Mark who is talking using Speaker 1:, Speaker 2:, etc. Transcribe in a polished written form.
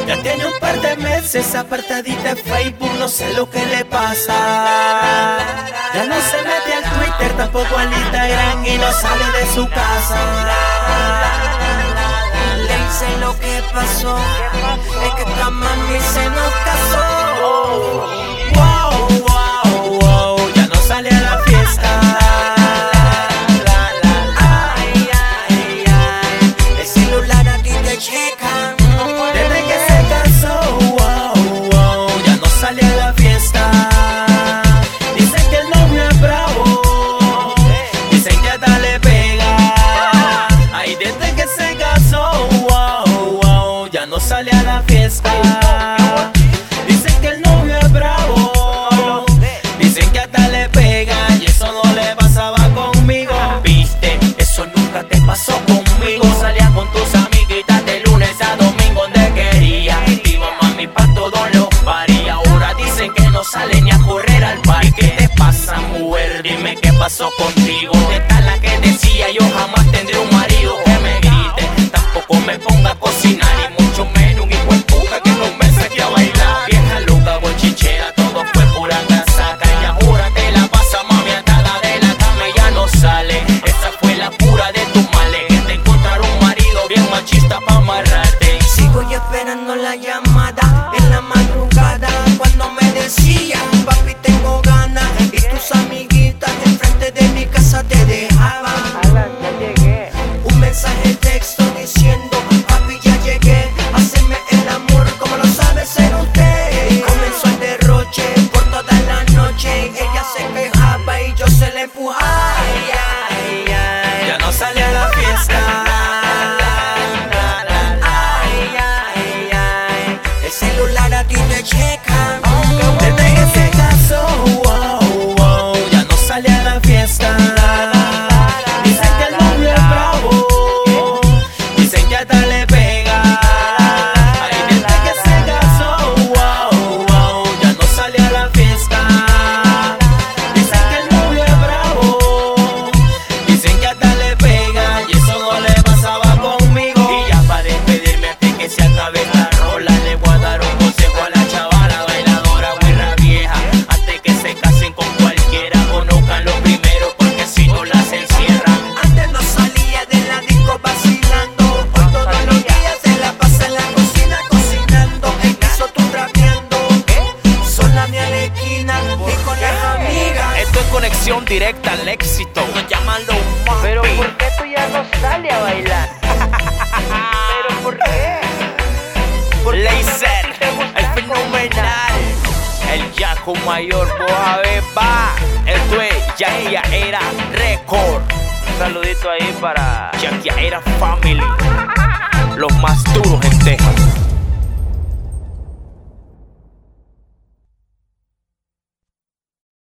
Speaker 1: Ya tiene un par de meses apartadita de Facebook, no sé lo que le pasa. Ya no se mete al Twitter, tampoco al Instagram y no sale de su casa.
Speaker 2: Le hice lo que pasó, es que esta mami se nos casó.
Speaker 1: Wow, wow, wow, ya no sale a la fiesta.
Speaker 2: Ay, ay, ay, el celular aquí te checan.
Speaker 1: Desde que se casó, wow, wow, ya no sale a la fiesta. Dicen que el novio es bravo, dicen que hasta le pega. Ay, desde que se casó, wow, wow, ya no sale a la fiesta. Dicen que el novio es bravo, dicen que hasta le pega. Y eso no le pasaba conmigo. Viste, eso nunca te pasó conmigo. Salías con tus amiguitas de lunes a domingo donde quería. Iba mami pa' todos los paris. Ahora dicen que no sale ni a correr al parque. ¿Qué te pasa, mujer? Dime qué pasó contigo. De tal la que decía yo jamás tendré un marido que me grite. Tampoco me ponga a cocinar y mucho menos un hijo de puta que no me saque a bailar. Vieja loca, bochichera, todo fue pura casaca. Ella jura que la pasa mami atada de la cama y ya no sale. Esa fue la cura de tu male, que te encontrar un marido bien machista pa' amarrarte.
Speaker 2: Sigo yo esperando la llamada en la madrugada cuando me decían, papi tengo ganas, y tus amiguitas enfrente de mi casa te dejaban un mensaje de texto diciendo, papi ya llegué, haceme el amor como lo sabe hacer usted. Y comenzó el derroche por toda la noche, ella se quejaba y yo se le empujaba. Ay, ay, ay.
Speaker 1: Ya no sale a la fiesta.
Speaker 2: Ay, ay, ay, el celular a ti te checan.
Speaker 1: Desde que se casó, wow, wow, ya no sale a la fiesta. Dicen que el novio es bravo, dicen que hasta le pega. Ay, desde que se casó, wow, wow, ya no sale a la fiesta. Dicen que el novio es bravo, dicen que hasta le pega. Y eso no le pasaba conmigo. Y ya para despedirme antes que se acabe esta rola, le voy a dar un consejo a la chavala bailadora guirra vieja. Antes que se casen con cualquiera, conozcan lo primero porque si no las encierran.
Speaker 2: Antes no salía de la disco vacilando, hoy todos los días se la pasa en la cocina cocinando. El piso tú trapeando, sola ni a la esquina ni con las amigas.
Speaker 1: Esto es conexión directa al éxito. Nos llaman los más.
Speaker 3: Pero ¿por qué tú ya no sales a bailar? ¿Pero por qué?
Speaker 1: Laser, el fenomenal, el Yaco Mayor, vos a ver, va. Esto es Yaquiaera Record.
Speaker 3: Un saludito ahí para
Speaker 1: Yaquiaera Family, los más duros en Texas.